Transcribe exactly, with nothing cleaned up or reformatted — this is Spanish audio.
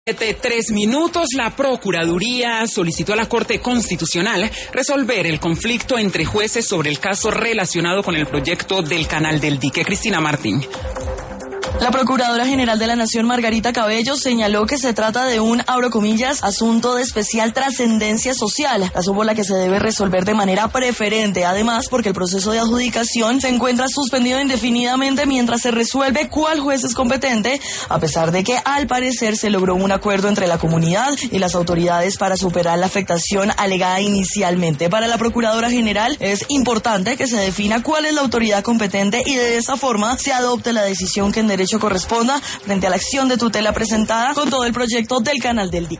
De tres minutos, la Procuraduría solicitó a la Corte Constitucional resolver el conflicto entre jueces sobre el caso relacionado con el proyecto del Canal del Dique. Cristina Martín. La Procuradora General de la Nación, Margarita Cabello, señaló que se trata de un, abro comillas, asunto de especial trascendencia social, razón por la que se debe resolver de manera preferente, además porque el proceso de adjudicación se encuentra suspendido indefinidamente mientras se resuelve cuál juez es competente, a pesar de que al parecer se logró un acuerdo entre la comunidad y las autoridades para superar la afectación alegada inicialmente. Para la Procuradora General es importante que se defina cuál es la autoridad competente y de esa forma se adopte la decisión que en derecho corresponda frente a la acción de tutela presentada con todo el proyecto del Canal del Dique.